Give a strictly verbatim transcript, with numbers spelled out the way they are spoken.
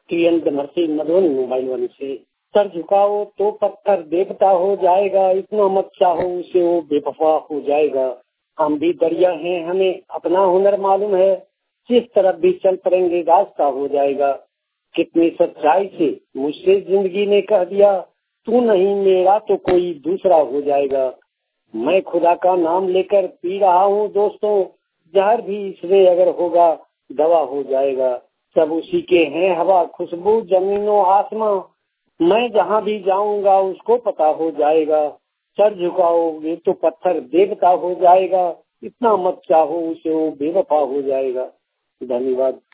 प्रियंत Narsingh Madhubani mobile one से। सर झुकाओ तो पत्थर देवता हो जाएगा, इतना मत चाहो उसे वो बेवफा हो जाएगा। हम भी दरिया हैं, हमें अपना हुनर मालूम है, जिस तरफ भी चल पड़ेंगे रास्ता हो जाएगा। कितनी सच्चाई से मुझसे जिंदगी ने कह दिया, तू नहीं मेरा तो कोई दूसरा हो जाएगा। मैं खुदा का नाम लेकर पी रहा हूँ दोस्तों, जहर भी इसमें अगर होगा दवा हो जाएगा। सब उसी के हैं हवा खुशबू जमीनों आसमां, मैं जहाँ भी जाऊंगा उसको पता हो जाएगा। सर झुकाओगे तो पत्थर देवता हो जाएगा, इतना मत चाहो उसे वो बेवफा हो जाएगा। धन्यवाद।